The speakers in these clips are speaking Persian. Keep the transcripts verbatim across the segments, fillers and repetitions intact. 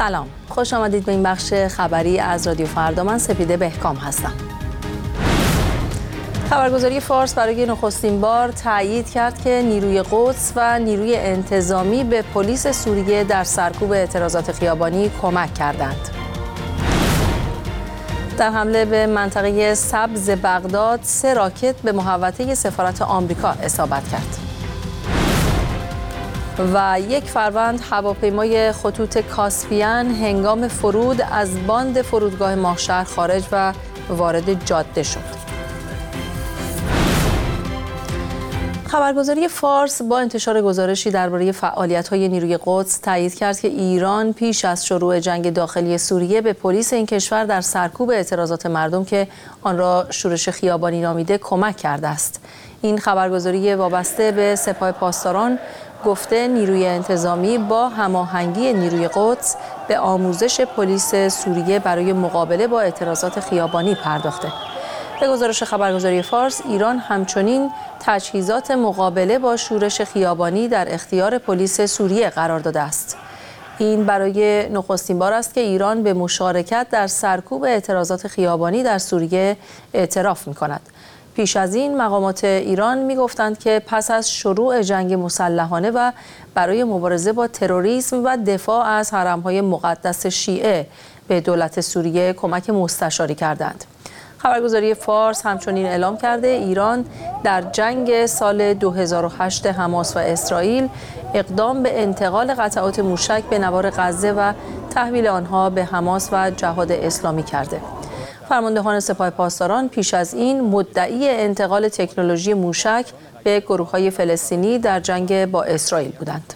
سلام، خوش آمدید به این بخش خبری از رادیو فردا. من سپیده بهکام هستم. خبرگزاری فارس برای نخستین بار تایید کرد که نیروی قدس و نیروی انتظامی به پلیس سوریه در سرکوب اعتراضات خیابانی کمک کردند. در حمله به منطقه سبز بغداد، سه راکت به محوطه سفارت آمریکا اصابت کرد. و یک فروند هواپیمای خطوط کاسپیان هنگام فرود از باند فرودگاه ماهشهر خارج و وارد جاده شد. خبرگزاری فارس با انتشار گزارشی درباره فعالیت‌های نیروی قدس تایید کرد که ایران پیش از شروع جنگ داخلی سوریه به پلیس این کشور در سرکوب اعتراضات مردم که آن را شورش خیابانی نامیده کمک کرده است. این خبرگزاری وابسته به سپاه پاسداران گفته نیروی انتظامی با هماهنگی نیروی قدس به آموزش پلیس سوریه برای مقابله با اعتراضات خیابانی پرداخته. به گزارش خبرگزاری فارس، ایران همچنین تجهیزات مقابله با شورش خیابانی در اختیار پلیس سوریه قرار داده است. این برای نخستین بار است که ایران به مشارکت در سرکوب اعتراضات خیابانی در سوریه اعتراف می‌کند. پیش از این مقامات ایران می‌گفتند که پس از شروع جنگ مسلحانه و برای مبارزه با تروریسم و دفاع از حرم‌های مقدس شیعه به دولت سوریه کمک مستشاری کردند. خبرگزاری فارس همچنین اعلام کرده ایران در جنگ سال دو هزار و هشت حماس و اسرائیل اقدام به انتقال قطعات موشک به نوار غزه و تحویل آنها به حماس و جهاد اسلامی کرده. فرماندهان سپاه پاسداران پیش از این مدعی انتقال تکنولوژی موشک به گروه‌های فلسطینی در جنگ با اسرائیل بودند.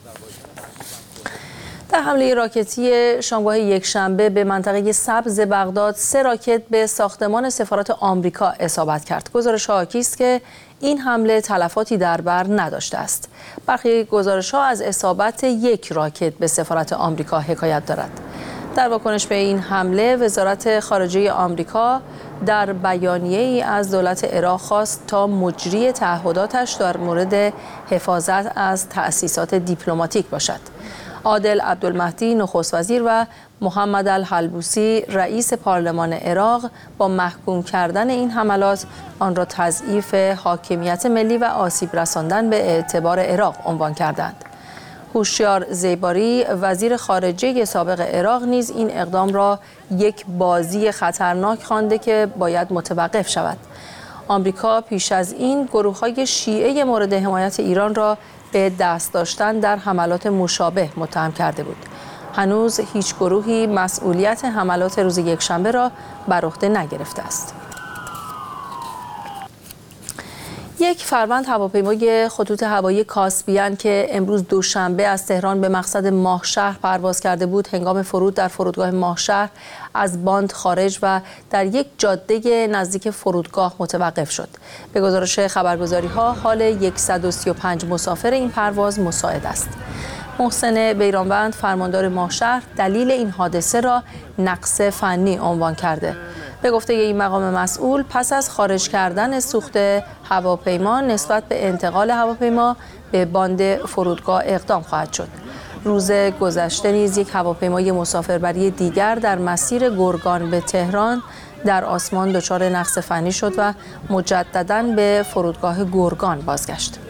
در حمله راکتی شامگاه یکشنبه به منطقه سبز بغداد، سه راکت به ساختمان سفارت آمریکا اصابت کرد. گزارش‌ها حاکی است که این حمله تلفاتی در بر نداشته است. برخی گزارش‌ها از اصابت یک راکت به سفارت آمریکا حکایت دارد. در واکنش به این حمله، وزارت خارجه آمریکا در بیانیه‌ای از دولت عراق خواست تا مجری تعهداتش در مورد حفاظت از تأسیسات دیپلماتیک باشد. عادل عبدالمهدی نخست وزیر و محمد الحلبوسی رئیس پارلمان عراق با محکوم کردن این حملات آن را تضعیف حاکمیت ملی و آسیب رساندن به اعتبار عراق عنوان کردند. هوشیار زیباری وزیر خارجه سابق عراق نیز این اقدام را یک بازی خطرناک خوانده که باید متوقف شود. آمریکا پیش از این گروه‌های شیعه مورد حمایت ایران را به دست داشتن در حملات مشابه متهم کرده بود. هنوز هیچ گروهی مسئولیت حملات روز یکشنبه را بر عهده نگرفته است. یک فروند هواپیمای خطوط هوایی کاسپیان که امروز دوشنبه از تهران به مقصد ماهشهر پرواز کرده بود، هنگام فرود در فرودگاه ماهشهر از باند خارج و در یک جاده نزدیک فرودگاه متوقف شد. به گزارش خبرگزاری‌ها، حال صد و سی و پنج مسافر این پرواز مساعد است. محسن بیرانوند فرماندار ماهشهر دلیل این حادثه را نقص فنی عنوان کرده. به گفته این مقام مسئول، پس از خارج کردن سوخت هواپیما نسبت به انتقال هواپیما به باند فرودگاه اقدام خواهد شد. روز گذشته نیز یک هواپیمای مسافربری دیگر در مسیر گرگان به تهران در آسمان دچار نقص فنی شد و مجدداً به فرودگاه گرگان بازگشت.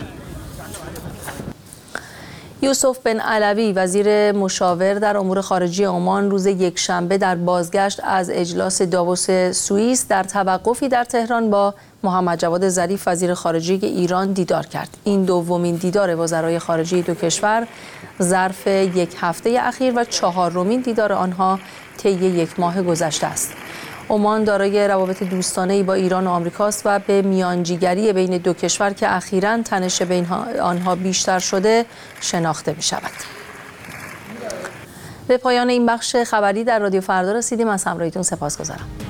یوسف بن علوی وزیر مشاور در امور خارجه عمان روز یکشنبه در بازگشت از اجلاس داووس سوئیس در توقفی در تهران با محمد جواد ظریف وزیر خارجه ایران دیدار کرد. این دومین دیدار وزرای خارجه دو کشور ظرف یک هفته اخیر و چهارمین دیدار آنها طی یک ماه گذشته است. عمان دارای روابط دوستانه‌ای با ایران و آمریکاست و به میانجیگری بین دو کشور که اخیراً تنش بین آنها بیشتر شده شناخته می‌شود. به پایان این بخش خبری در رادیو فردا رسیدیم. از همراهیتون سپاسگزارم.